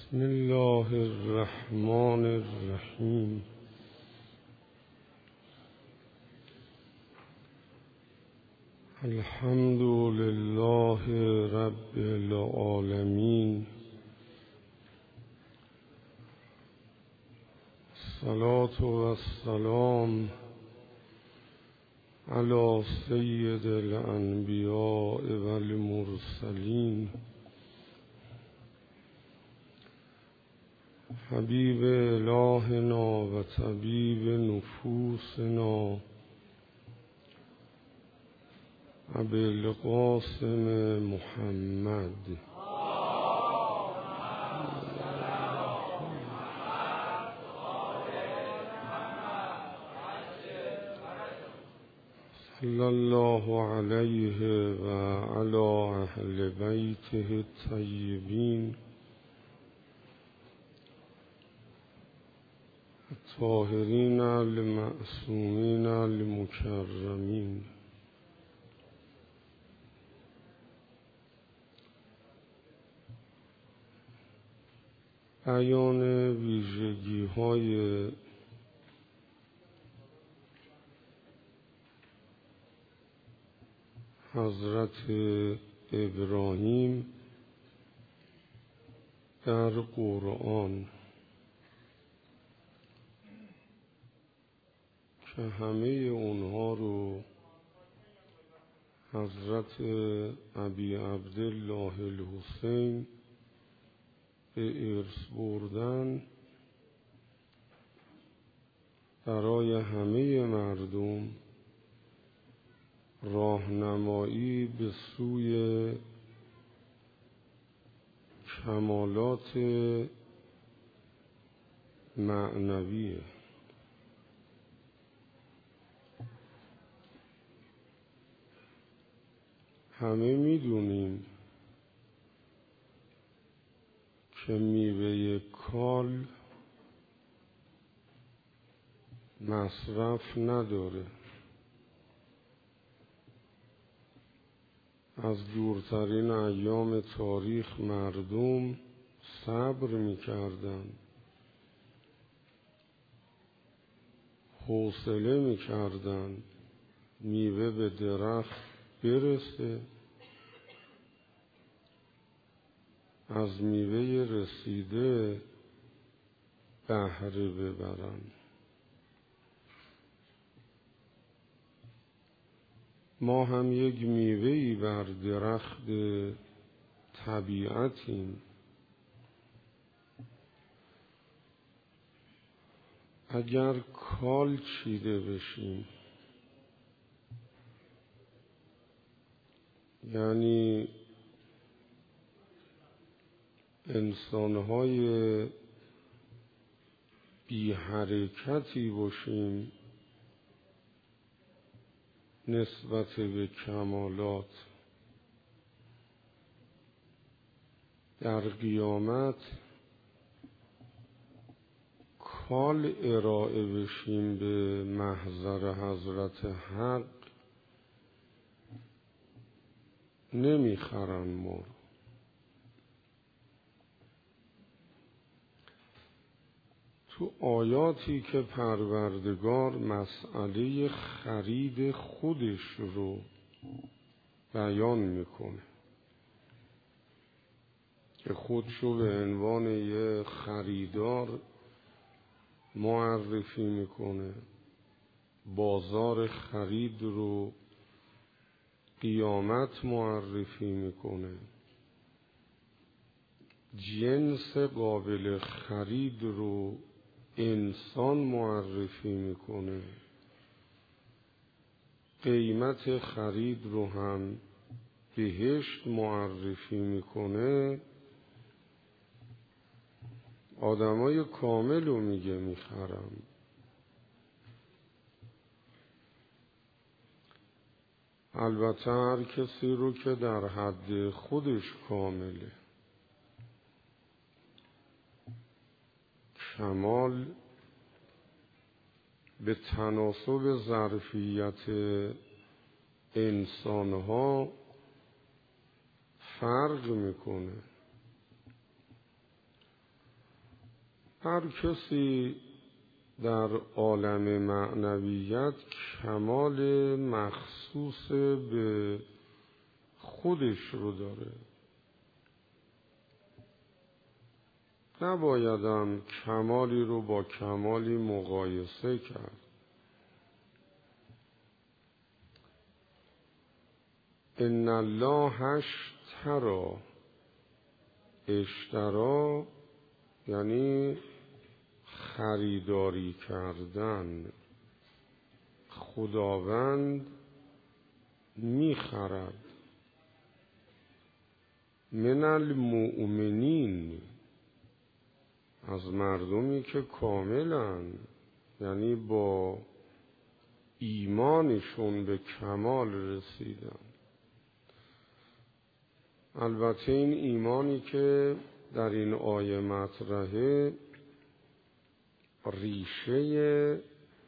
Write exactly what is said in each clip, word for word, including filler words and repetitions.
بسم الله الرحمن الرحیم. الحمد لله رب العالمین. الصلاة والسلام علی سید الانبیاء والمرسلین حبیب الهنا و طبیب نفوسنا ابوالقاسم محمد صلی الله علیه و علی اهل بیته الطیبین الطاهرین المعصومین المکرمین. بیان ویژگی های حضرت ابراهیم در قرآن که همه اونها رو حضرت ابی عبدالله الحسین به ارث بردن برای همه مردم راهنمایی به سوی کمالات معنویه. همه میدونیم که میوه کال مصرف نداره. از دورترین ایام تاریخ مردم صبر میکردن، حوصله میکردن میوه به درخت برسه، از میوه رسیده بهره ببرن. ما هم یک میوه‌ای بر درخت طبیعتیم. اگر کال چیده بشیم، یعنی انسان‌های بی حرکتی باشیم نسبت به کمالات، در قیامت کال ارائه بشیم به محضر حضرت حق، نمیخرن ما. تو آیاتی که پروردگار مسئله خرید خودش رو بیان میکنه که خودشو به عنوان یه خریدار معرفی میکنه، بازار خرید رو قیامت معرفی میکنه، جنس قابل خرید رو انسان معرفی میکنه، قیمت خرید رو هم بهشت معرفی میکنه. آدمای کامل رو میگه میخرم. البته هر کسی رو که در حد خودش کامله. کمال به تناسب ظرفیت انسانها فرق میکنه. هر کسی در عالم معنویت کمال مخصوص به خودش رو داره، نبایدم کمالی رو با کمالی مقایسه کرد. ان الله اشتری، اشترا یعنی خریداری کردن. خداوند میخرد من المؤمنین، از مردمی که کاملن، یعنی با ایمانشون به کمال رسیدن. البته این ایمانی که در این آیه مطرحه ریشه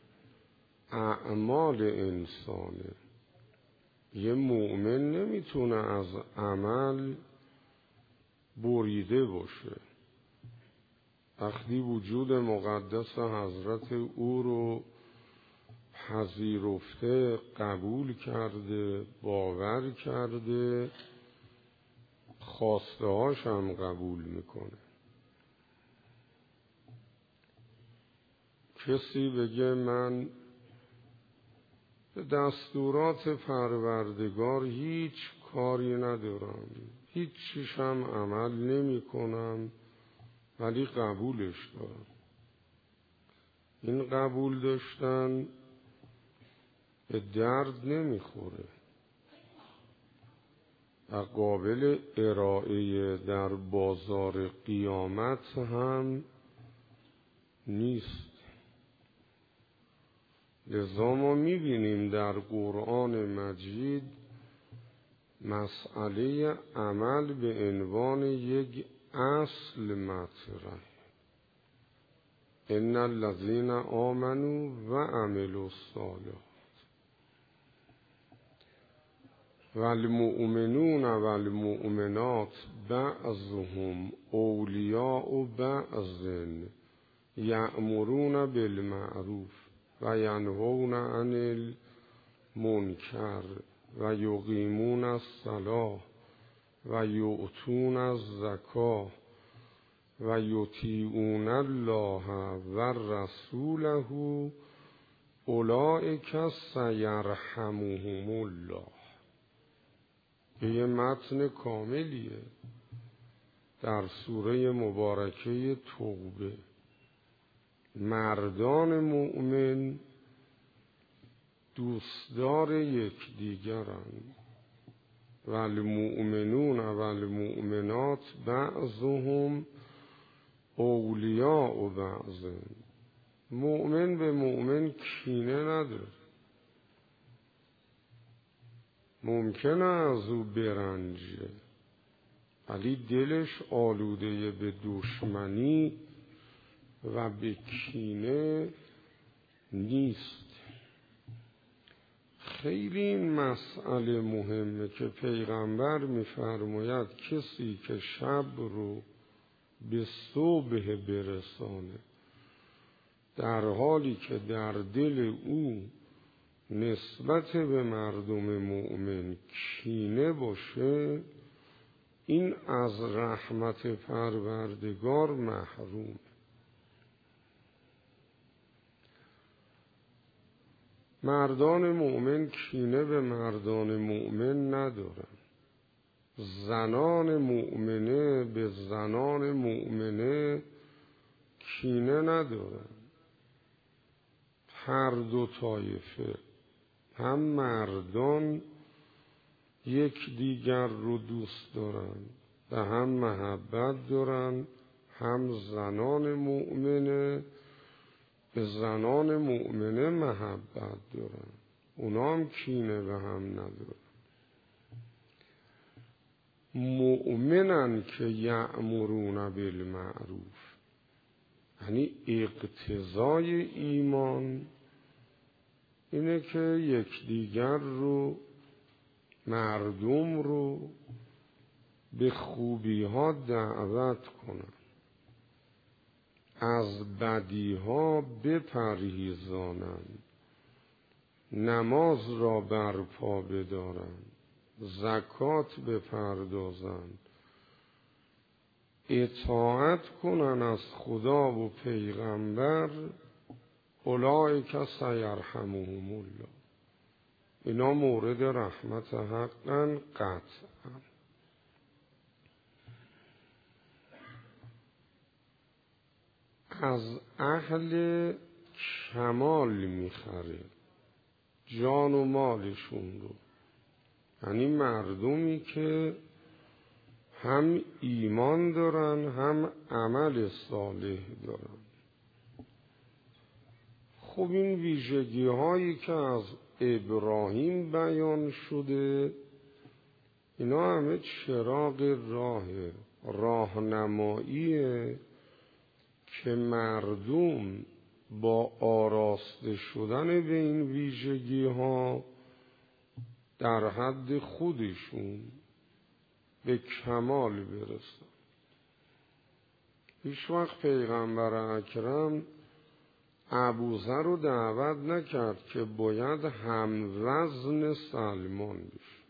اعمال انسانه. یه مؤمن نمیتونه از عمل بریده باشه. وقتی وجود مقدس حضرت او رو پذیرفته، قبول کرده، باور کرده، خواسته هاش هم قبول میکنه. کسی بگه من به دستورات پروردگار هیچ کاری ندارم، هیچ چیشم عمل نمی کنم، ولی قبولش دارم. این قبول داشتن به درد نمیخوره و قابل ارائه در بازار قیامت هم نیست. لذا ما میبینیم در قرآن مجید مسئله عمل به عنوان یک اصل مطرح. ان الذین آمنوا و عملوا الصالحات والمؤمنون والمؤمنات بعضهم اولیاء بعض یأمرون بالمعروف و ینهون عن المنکر و یقیمون الصلاة و یؤتون الزکاة و یطیعون الله و رسوله اولئک سیرحمهم الله. یه متن کاملیه در سوره مبارکه توبه. مردان مؤمن دوستدار یکدیگرند. والمؤمنون والمؤمنات بعضهم اولیاء بعض. مؤمن به مؤمن کینه نداره. ممکنه از او برنجه، ولی دلش آلوده به دشمنی و به کینه نیست. خیلی این مسئله مهمه که پیغمبر می‌فرماید کسی که شب رو به صبح برسانه در حالی که در دل او نسبت به مردم مؤمن کینه باشه، این از رحمت پروردگار محروم. مردان مؤمن کینه به مردان مؤمن ندارن. زنان مؤمنه به زنان مؤمنه کینه ندارن. هر دو طایفه، هم مردان یک دیگر رو دوست دارن و هم محبت دارن، هم زنان مؤمنه به زنان مؤمنه محبت دارن، اونا هم کینه به هم ندارن. مؤمنن که یأمرون بالمعروف، یعنی اقتضای ایمان اینه که یکدیگر رو، مردم رو به خوبی ها دعوت کنن. از بدیها بپرهیزانند، نماز را برپا بدارند، زکات بپردازند، اطاعت کنن از خدا و پیغمبر، اولئک سیرحمهم الله. اینا مورد رحمت حقا قطعا. از اهل کمال میخره جان و مالشون رو، یعنی مردمی که هم ایمان دارن هم عمل صالح دارن. خب این ویژگی هایی که از ابراهیم بیان شده، اینا همه چراغ راه راهنماییه که مردم با آراسته شدن به این ویژگی ها در حد خودشون به کمال برسن. هیچ وقت پیغمبر اکرم ابوذر رو دعوت نکرد که باید هموزن سلمان بشه.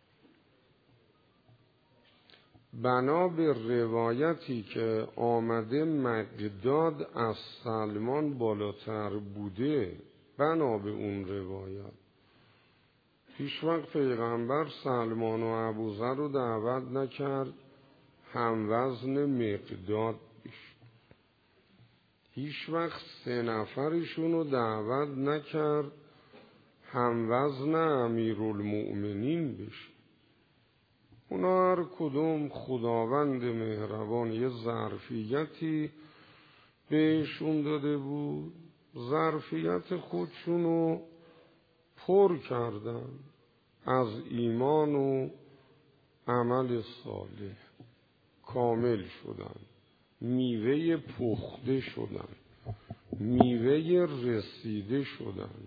بنا به روایتی که آمده مقداد از سلمان بالاتر بوده، بنا به اون روایت هیچ وقت پیغمبر سلمان و ابوذر رو دعوت نکرد هموزن مقداد بشه. هیچ وقت سه نفرشون رو دعوت نکرد هموزن امیرالمؤمنین بشه. اونا هر کدوم خداوند مهربان یه ظرفیتی بهشون داده بود، ظرفیت خودشونو پر کردن از ایمان و عمل صالح، کامل شدن، میوه پخته شدن، میوه رسیده شدن،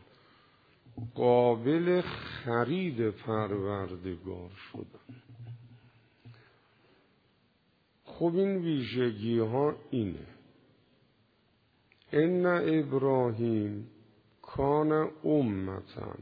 قابل خرید پروردگار شدن. خب این ویژگی ها اینه: ان ابراهیم کان امتا.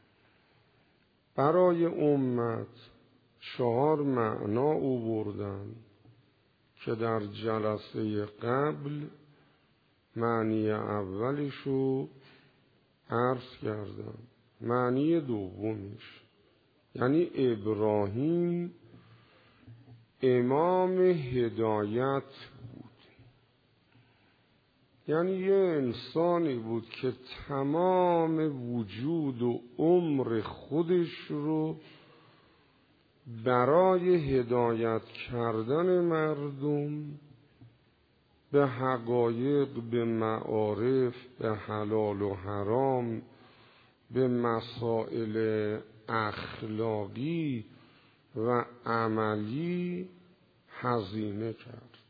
برای امت چهار معنا آوردن که در جلسه قبل معنی اولشو عرض کردم. معنی دومش یعنی ابراهیم امام هدایت بود، یعنی یه انسانی بود که تمام وجود و عمر خودش رو برای هدایت کردن مردم به حقایق، به معارف، به حلال و حرام، به مسائل اخلاقی و عملی هزینه کرد.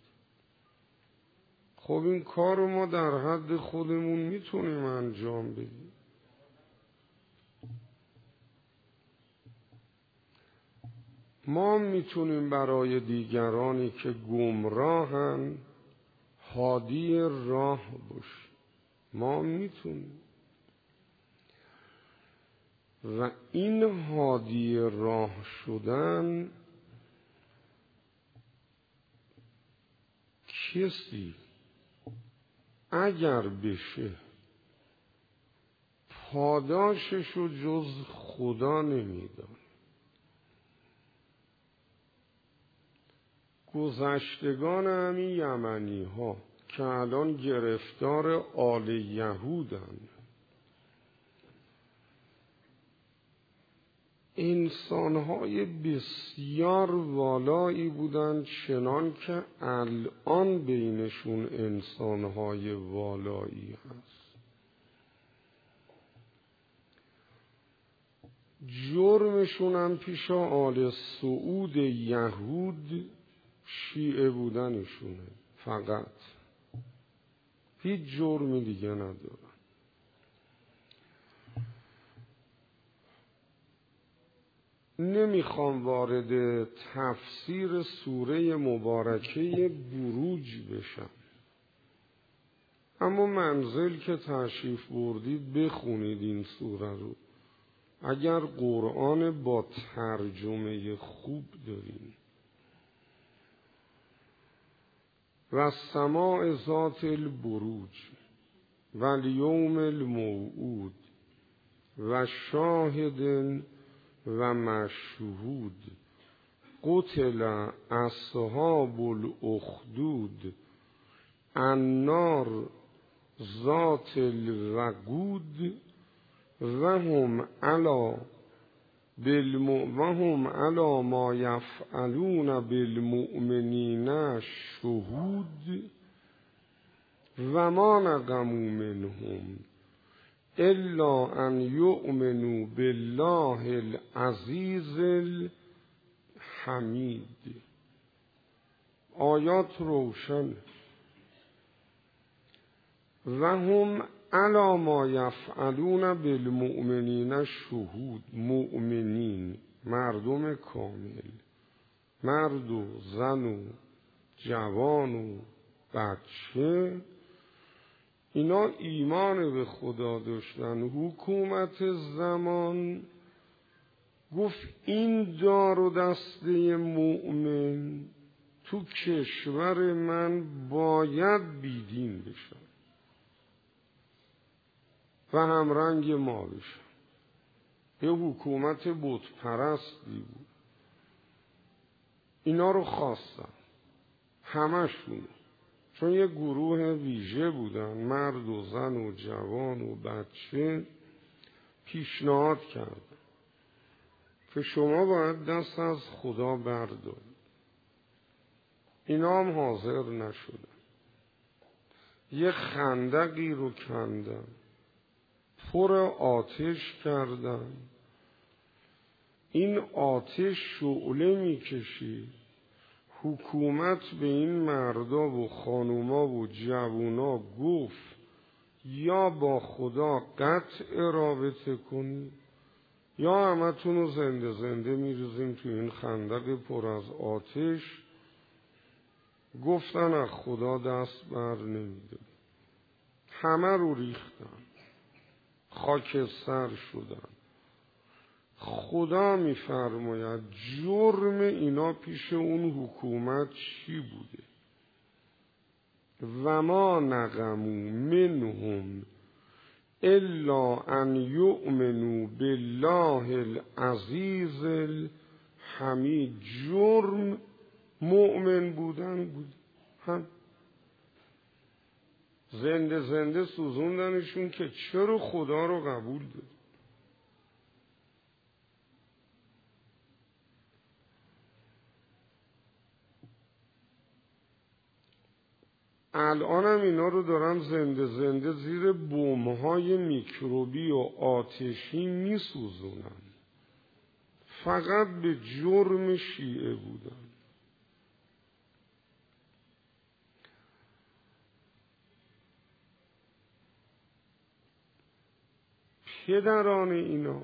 خب این کار رو ما در حد خودمون میتونیم انجام بدیم. ما میتونیم برای دیگرانی که گمراهن هادی راه باشیم. ما میتونیم و این هادی راه شدن کسی اگر بشه پاداششو جز خدا نمیدان. گذشتگان همین یمنی ها که الان گرفتار آل یهودن، انسانهای بسیار والایی بودند، چنان که الان بینشون انسانهای والایی هست. جرمشون هم پیش آل سعود یهود شیعه بودنشونه، فقط هیچ جرمی دیگه ندارن. نمیخوام وارد تفسیر سوره مبارکه بروج بشم، اما منزل که تشریف بردید بخونید این سوره رو. اگر قرآن با ترجمه خوب داریم. و سماع ذات البروج و الیوم الموعود و شاهد و مشهود قتل اصحاب الاخدود النار ذات الوقود و هم علی بالم و هم علی ما یفعلون بالمؤمنین شهود و ما نقموا منهم الا ان یؤمنوا بالله العزیز الحمید. آیات روشن. و هم علی ما یفعلون بالمؤمنین شهود. مؤمنین مردم کامل، مرد و زن و جوان و بچه، اینا ایمان به خدا داشتن. حکومت زمان گفت این دار و دسته مؤمن تو کشور من باید بیدین بشن و همرنگ ما بشن. یه حکومت بت پرستی بود. اینا رو خواستن همشون، چون یه گروه ویژه بودن، مرد و زن و جوان و بچه. پیشنهاد کردن که شما باید دست از خدا بردارید. اینا هم حاضر نشدن. یه خندقی رو کندن، پر آتش کردن. این آتش شعله میکشید. حکومت به این مردا و خانوما و جوونا گفت یا با خدا قطع رابطه کنید یا همتون رو زنده زنده میریزیم تو این خندق پر از آتش. گفتن از خدا دست بر نمیده. همه رو ریختن، خاکستر شدن. خدا میفرماید جرم اینا پیش اون حکومت چی بوده؟ و ما نقموا منهم الا ان یؤمنوا بالله العزیز الحمید. جرم مؤمن بودن بود. هم زنده زنده سوزوندنشون که چرا خدا رو قبول داد. الانم اینا رو دارن زنده زنده زیر بمب‌های میکروبی و آتشی میسوزونن. فقط به جرم شیعه بودن. پدران اینا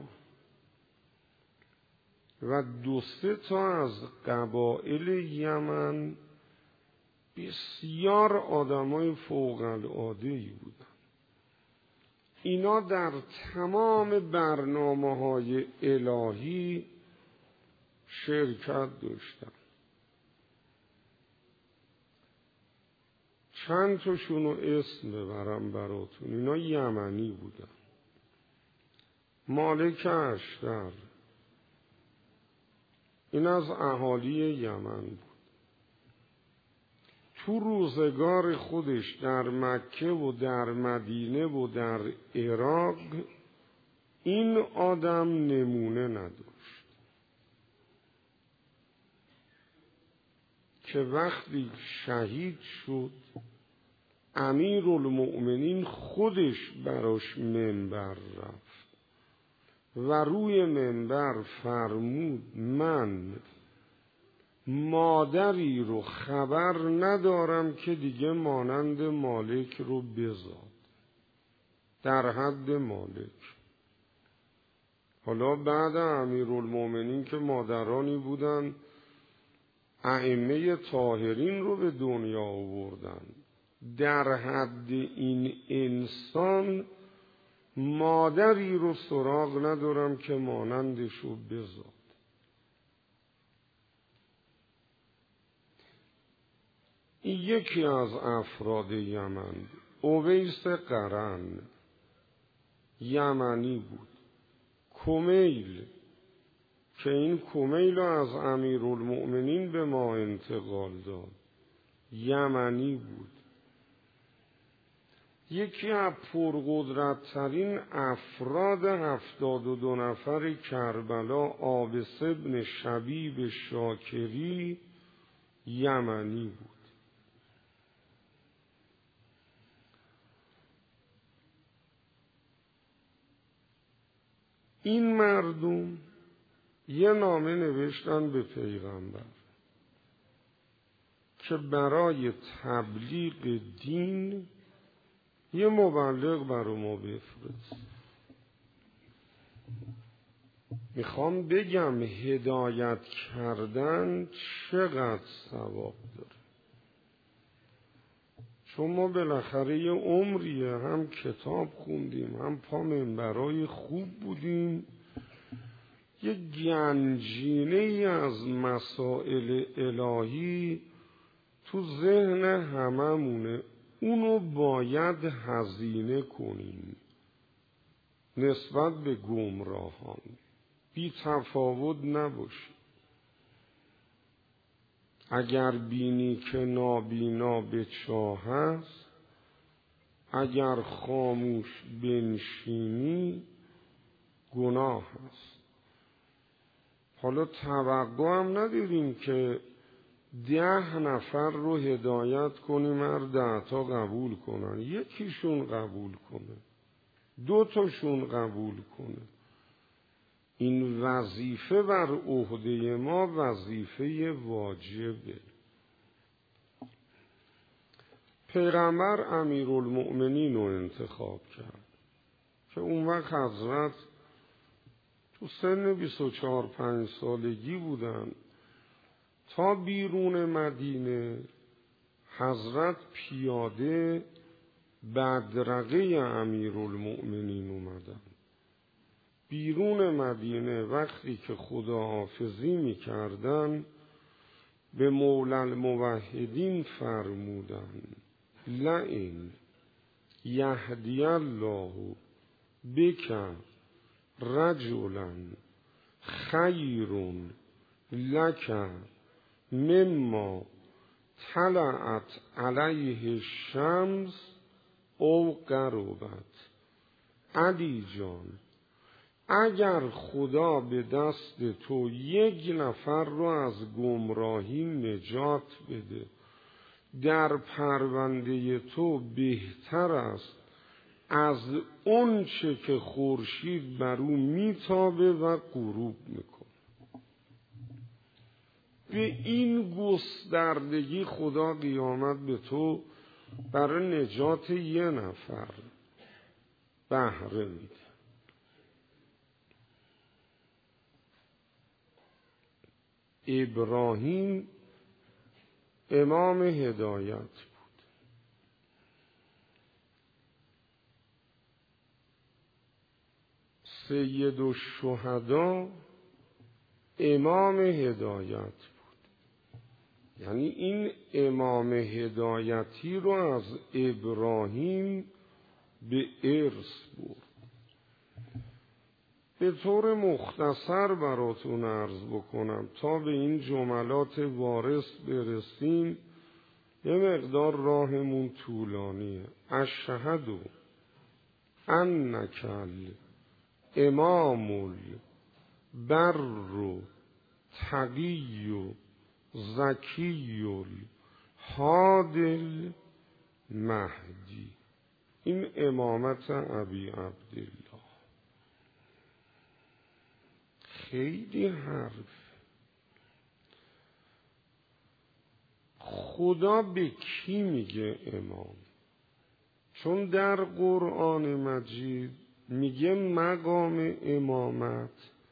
و دو سه تا از قبایل یمن بسیار آدمای فوق العاده‌ای بودن. اینا در تمام برنامه‌های الهی شرکت داشتن. چند تاشونو اسم ببرم براتون. اینا یمنی بودن. مالک اشتر این از اهالی یمن بود. تو روزگار خودش در مکه و در مدینه و در عراق این آدم نمونه نداشت که وقتی شهید شد امیرالمؤمنین خودش براش منبر رفت و روی منبر فرمود من مادری رو خبر ندارم که دیگه مانند مالک رو بزاد، در حد مالک. حالا بعد امیرالمؤمنین که مادرانی بودن ائمه طاهرین رو به دنیا آوردن، در حد این انسان مادری رو سراغ ندارم که مانندشو بزاد. این یکی از افراد یمن، اویس قرن، یمنی بود. کمیل که این کمیل از امیرالمؤمنین به ما انتقال داد، یمنی بود. یکی از پرقدرت‌ترین افراد هفتاد و دو نفر کربلا، عابس ابن شبیب شاکری، یمنی بود. این مردم یه نامه نوشتن به پیغمبر که برای تبلیغ دین یه مبلغ برای ما بفرست. میخوام بگم هدایت کردن چقدر ثواب داره، چون ما بالاخره یه عمریه هم کتاب خوندیم، هم پا منبرای خوب بودیم، یه گنجینه ای از مسائل الهی تو ذهن هممونه، اونو باید هزینه کنیم نسبت به گمراهان، بی تفاوت نباشه. اگر بینی که نابینا به چاه است، اگر خاموش بنشینی گناه است. حالا توقع هم نداریم که ده نفر رو هدایت کنیم هر ده تا قبول کنن، یکیشون قبول کنه، دو تاشون قبول کنه. این وظیفه بر عهده ما وظیفه واجبه. پیغمبر امیرالمؤمنین رو انتخاب کرد که اون وقت حضرت تو سن بیست و چهار پنج سالگی بودن. تا بیرون مدینه حضرت پیاده بدرقه امیرالمؤمنین اومدن. بیرون مدینه وقتی که خداحافظی میکردن به مولا الموحدین فرمودن لئن یهدی الله بک رجلا خیر لک مما طلعت علیه الشمس او غربت. علی جان، اگر خدا به دست تو یک نفر رو از گمراهی نجات بده، در پرونده تو بهتر است از اون چه که خورشید بر او میتابه و غروب میکنه. به این گستردگی خدا قیامت به تو برای نجات یه نفر بهره میده. ابراهیم امام هدایت بود. سید الشهدا امام هدایت بود. یعنی این امام هدایتی رو از ابراهیم به ارث برد. به طور مختصر براتون عرض بکنم تا به این جملات وارث برسیم، یه مقدار راهمون طولانیه. اشهد انک الامام البر تقی زکی الهادی المهدی. این امامت ابی عبدالله. خیلی حرف. خدا به کی میگه امام؟ چون در قرآن مجید میگه مقام امامت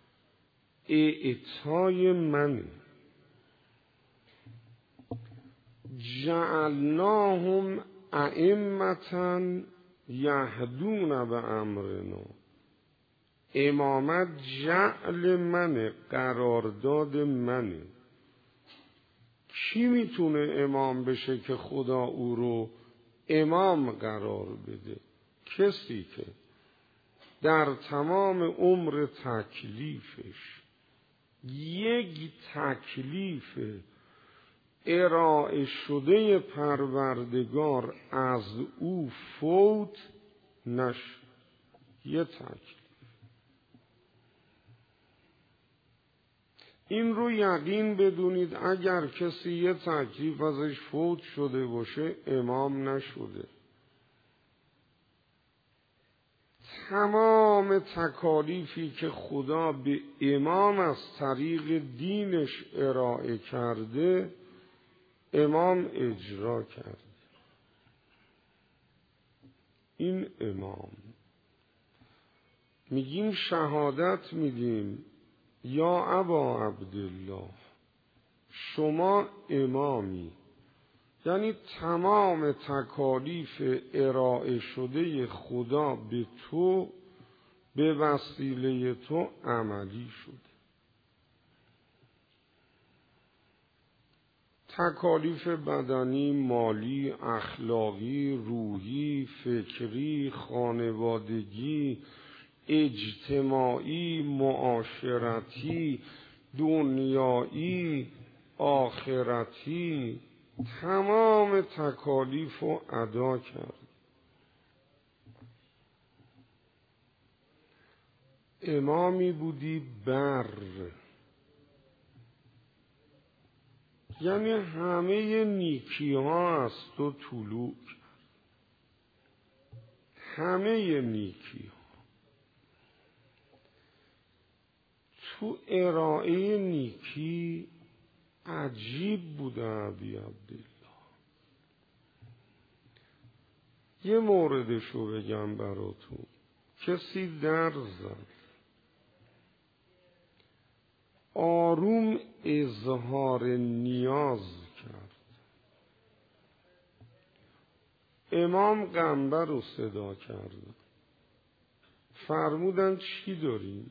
اعطای منه. جعلناهم ائمتن یهدون به امرنا، امامت جعل منه، قرارداد منه. کی میتونه امام بشه که خدا او رو امام قرار بده؟ کسی که در تمام عمر تکلیفش یک تکلیف ارائه شده پروردگار از او فوت نشه. یه تکلیف. این رو یقین بدونید اگر کسی یه تکلیف ازش فوت شده باشه امام نشده. تمام تکالیفی که خدا به امام از طریق دینش ارائه کرده امام اجرا کرده. این امام میگیم شهادت میدیم یا ابا عبدالله شما امامی، یعنی تمام تکالیف ارائه شده خدا به تو به وسیله تو عملی شده. تکالیف بدنی، مالی، اخلاقی، روحی، فکری، خانوادگی، اجتماعی، معاشرتی، دنیایی، آخرتی، تمام تکالیف رو ادا کرد. امامی بودی بر، یعنی همه نیکی ها از تو طلوع، همه نیکی ها. تو ارائه نیکی عجیب بوده ابی عبدالله. یه موردشو بگم براتون. کسی در زد، آروم اظهار نیاز کرد. امام قنبر رو صدا کردن، فرمودن چی داریم؟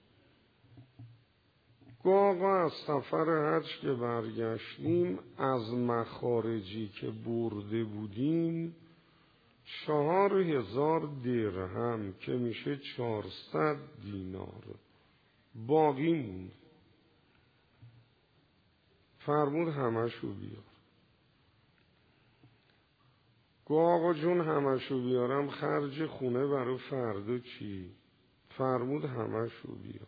گو آقا از سفر حج که برگشتیم از مخارجی که برده بودیم چهار هزار درهم که میشه چهارصد دینار باقی موند. فرمود همشو بیار. گو آقا جون همشو بیارم خرج خونه برای فردا چی؟ فرمود همشو بیار.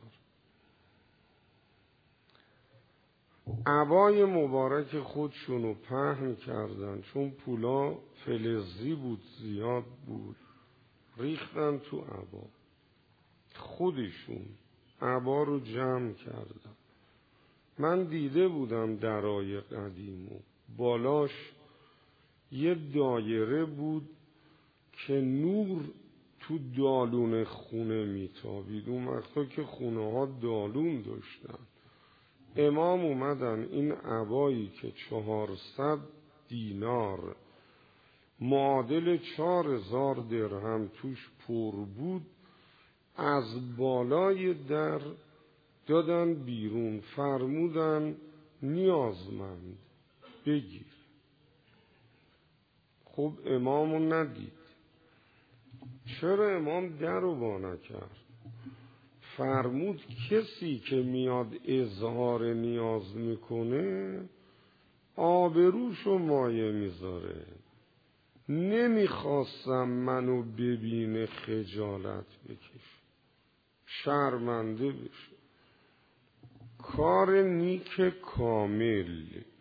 عبای مبارک خودشونو پهن کردن، چون پولا فلزی بود زیاد بود، ریختن تو عبا. خودشون عبا رو جمع کردن. من دیده بودم درای قدیمو، بالاش یه دایره بود که نور تو دالون خونه میتابید. اون وقتا که خونه ها دالون داشتن. امام اومدن این عبایی که چهارصد دینار معادل چهار هزار درهم توش پر بود از بالای در دادن بیرون. فرمودن نیازمند بگیر. خب امامو ندید. چرا امام در رو وا نکرد؟ فرمود کسی که میاد اظهار نیاز میکنه آبروشو مایه میذاره. نمیخواستم منو ببینه خجالت بکشه، شرمنده بشه. کار نیک کامل،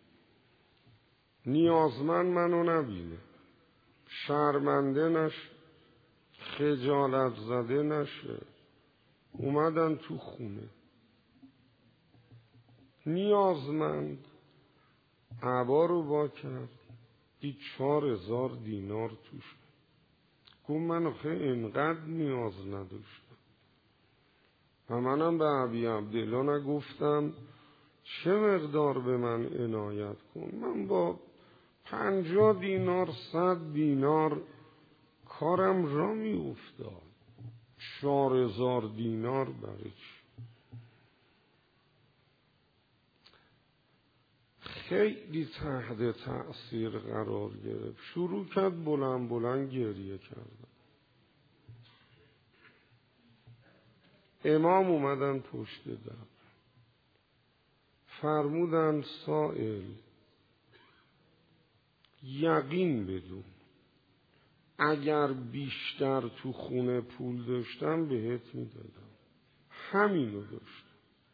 نیازمند منو نبینه، شرمنده نشه، خجالت زده نشه. اومدن تو خونه نیازمند عبا رو با کرد، دید چهار هزار دینار توش. گفت من آخه اینقدر نیاز نداشتم و منم به ابی عبدالله نگفتم چه مقدار به من عنایت کن. من با پنجاه دینار صد دینار کارم را می افتاد. چهار هزار دینار برای چی؟ خیلی تحت تأثیر قرار گرفت. شروع کرد بلند بلند گریه کردن. امام اومدن پشت در، فرمودن سائل یقین بدون اگر بیشتر تو خونه پول داشتم بهت میدادم. همینو داشتم.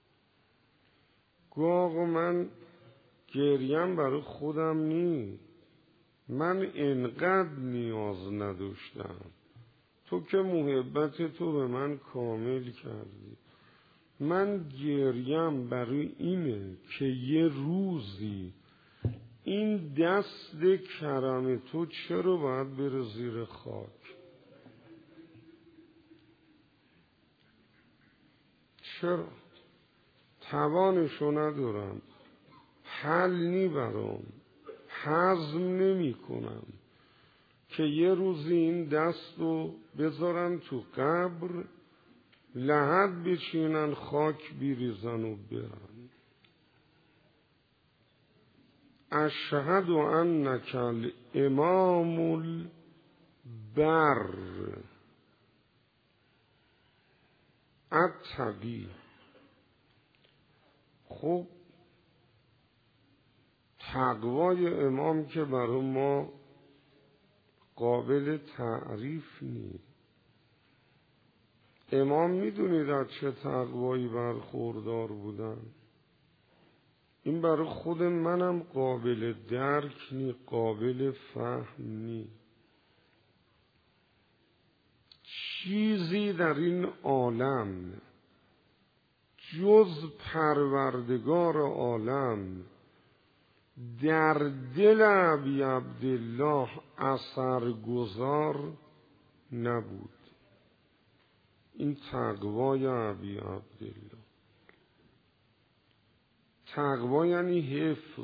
گو آقا من گریم برای خودم نی، من انقدر نیاز نداشتم، تو که محبت تو به من کامل کردی. من گریم برای اینه که یه روزی این دست کرم تو چرا باید بره زیر خاک؟ چرا؟ توانشو ندارم، حل نی برام، هضم نمی کنم که یه روزی این دست رو بذارن تو قبر، لحد بچینن، خاک بیریزن و برن. اشهد انک الامام البر التقی. خب تقوای امام که برای ما قابل تعریف نیست. امام میدونید از چه تقوایی برخوردار بودن؟ این برای خود منم قابل درک نی، قابل فهم نی. چیزی در این عالم جز پروردگار عالم در دل ابی عبدالله اثرگذار نبود. این تقوای ابی عبدالله. تقوا یعنی حفظ،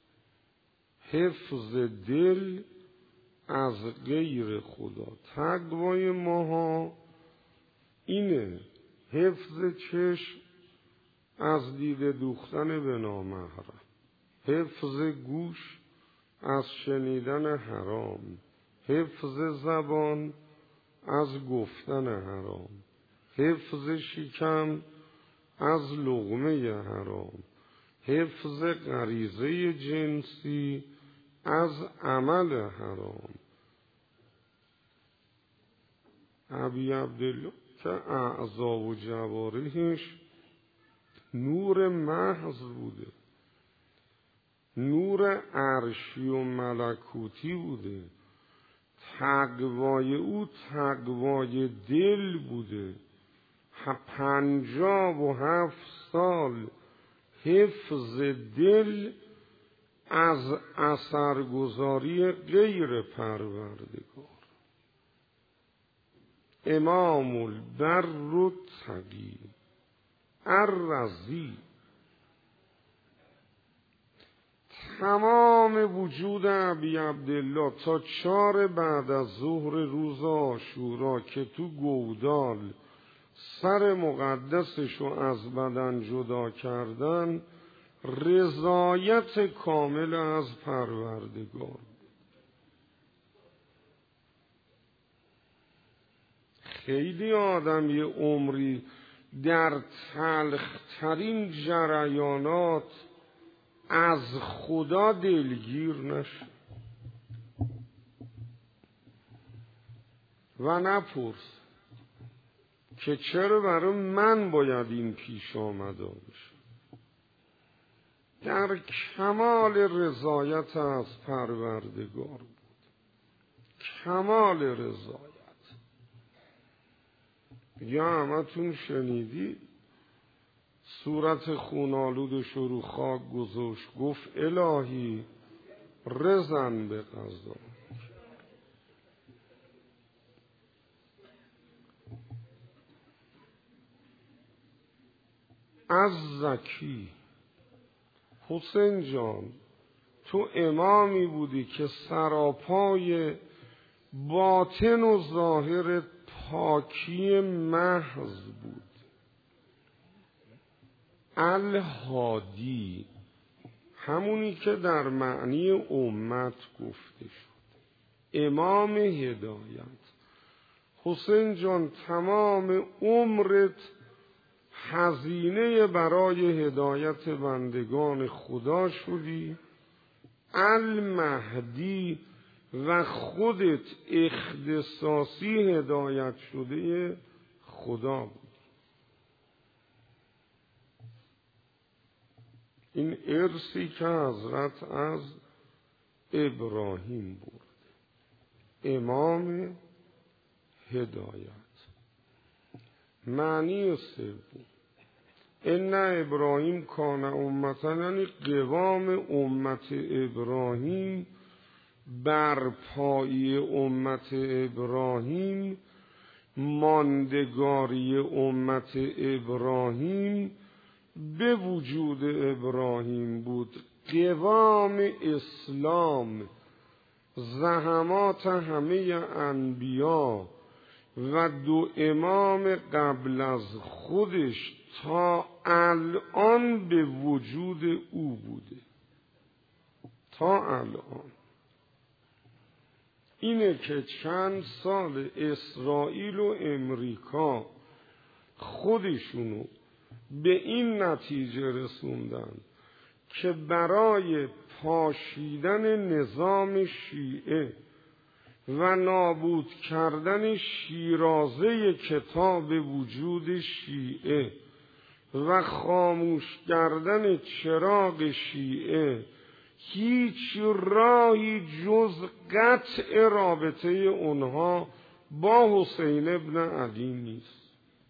حفظ دل از غیر خدا. تقوای ماها اینه، حفظ چشم از دید دوختن به نامحرم، حفظ گوش از شنیدن حرام، حفظ زبان از گفتن حرام، حفظ شکم از لقمه حرام، حفظ غریزه جنسی از عمل حرام. ابی عبدالله که اعضا و جوارحش نور محض بوده، نور عرشی و ملکوتی بوده. تقوای او تقوای دل بوده. پنجاه و هفت سال حفظ دل از اثرگذاری غیر پروردگار. امام البر التقی الرضی. تمام وجود ابی عبدالله تا چار بعد از ظهر روز عاشورا که تو گودال سر مقدسشو از بدن جدا کردن، رضایت کامل از پروردگار. خیلی آدم یه عمری در تلخترین جریانات از خدا دلگیر نشه و نپرس که چرا برای من باید این پیش آمده باشه. در کمال رضایت از پروردگار بود، کمال رضایت. یا همتون شنیدی صورت خونالودش رو خاک گذاشت، گفت الهی رضن به قضا. از زکی حسین جان، تو امامی بودی که سراپای باطن و ظاهر پاکی محض بود. الهادی همونی که در معنی امت گفته شد، امام هدایت. حسین جان تمام عمرت هزینه برای هدایت بندگان خدا شدی. المهدی و خودت اختصاصی هدایت شده خدا بود. این ارثی که حضرت از ابراهیم برد، امام هدایت. معنی سوم ان ابراهیم کان امتا، یعنی قوام امت ابراهیم، برپایی امت ابراهیم، ماندگاری امت ابراهیم به وجود ابراهیم بود. قوام اسلام، زحمات همه انبیا و دو امام قبل از خودش تا الان به وجود او بوده. تا الان اینه که چند سال اسرائیل و امریکا خودشونو به این نتیجه رسوندن که برای پاشیدن نظام شیعه و نابود کردن شیرازه کتاب وجود شیعه و خاموش کردن چراغ شیعه هیچ راهی جز قطع رابطه اونها با حسین ابن علی نیست.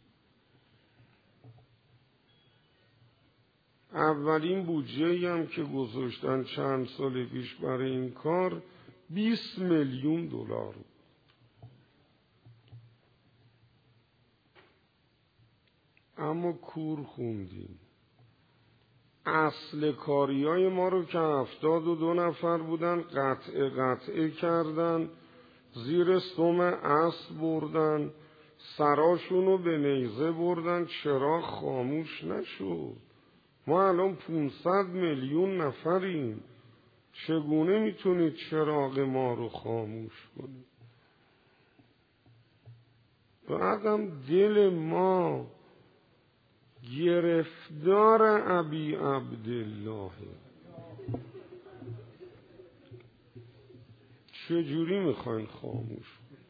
اولین بودجه هم که گذاشتن چند سال پیش برای این کار بیست میلیون دلار. اما کور خوندیم. اصل کاری های ما رو که هفتاد و دو نفر بودن قطعه قطعه کردن، زیر سم اسب بردن، سراشون رو به نیزه بردن، چراغ خاموش نشد. ما الان پونصد میلیون نفریم، چگونه میتونید چراغ ما رو خاموش کنید؟ بعدم دل ما گرفتار ابی عبدالله، چجوری میخواین خاموش کنید؟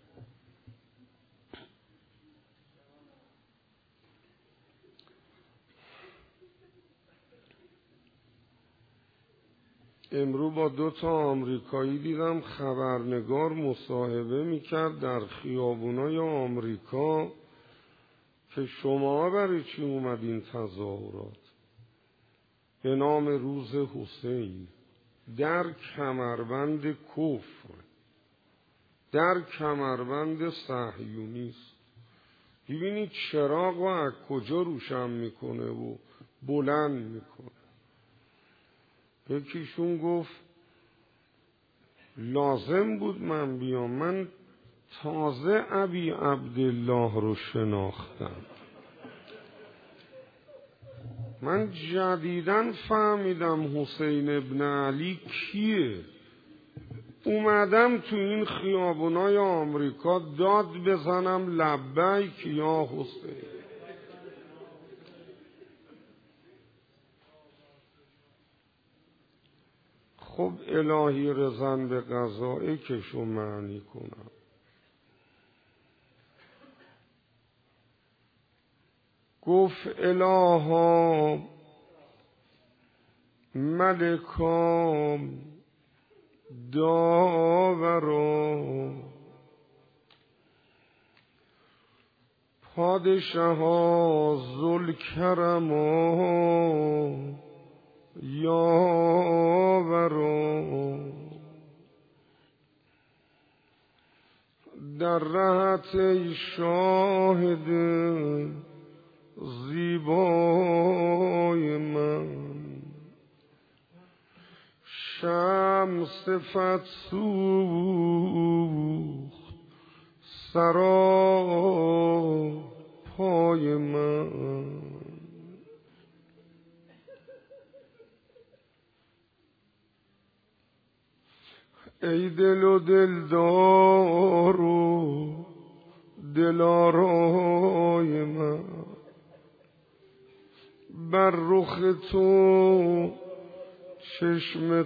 امرو با دو تا آمریکایی دیدم، خبرنگار مصاحبه میکرد در خیابونای آمریکا که شما برای چی اومدین تظاهرات به نام روز حسین در کمربند کفر، در کمربند صهیونیست. ببینید چراغ و از کجا روشن میکنه و بلند میکنه. یکیشون گفت لازم بود من بیام، من تازه ابی عبدالله رو شناختم، من جدیداً فهمیدم حسین ابن علی کیه. اومدم تو این خیابونای آمریکا داد بزنم لبیک یا حسین. خب الهی رضن به قضای کشو معنی کنم. گفت الها ملکا داورا، پادشاها ذوالکرما یاورا، در رهت ای شاهد زیبای من، شمس فتح سوخت سرا پای من. ای دل و دلدار و دلارای من، بر رخ تو چشم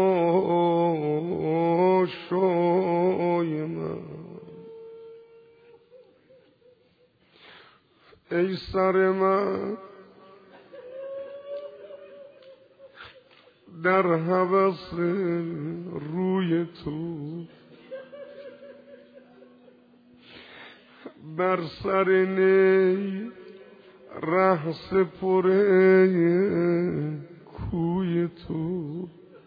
تماشای من. ای سر من در هوس روی تو، بر سر نی ره سپره کوی تو.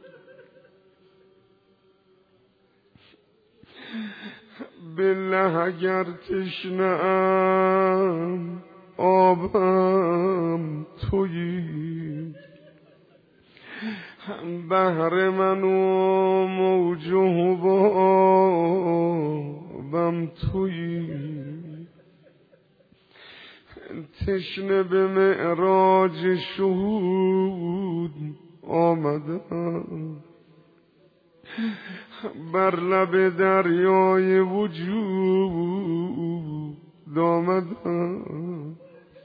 بالله اگر تشنه‌ام آبم تویی، بحر من و موج و حبابم تویی. تشنه به معراج شهود آمدم، بر لب دریای وجود آمدم.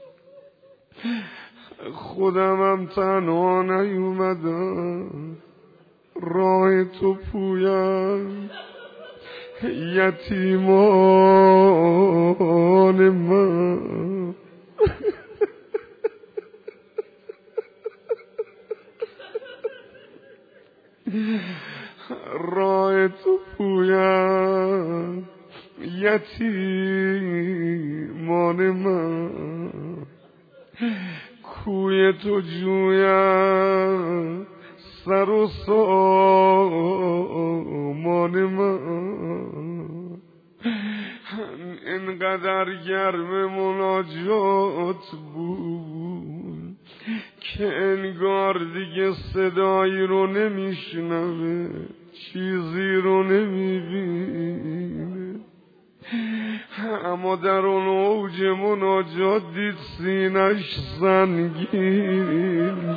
خودمم تنها نیومدم، راه تو پویم یتیمان من. راه تو پویم یتیمان من، کوی تو جویم سر و سامان من. اینقدر گرم مناجات بود که انگار دیگه صدایی رو نمیشنوه، چیزی رو نمیبینه، اما در اون اوج مناجات دید سینش سنگین.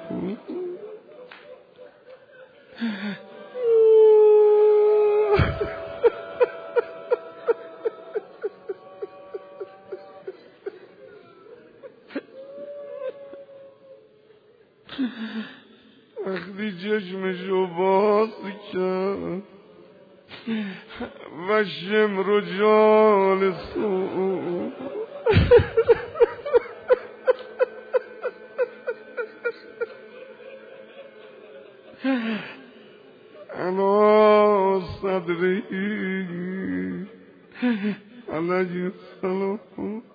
وقتی چشمشو باز کرد و شمر و جالسو، انا صدری علیه السلام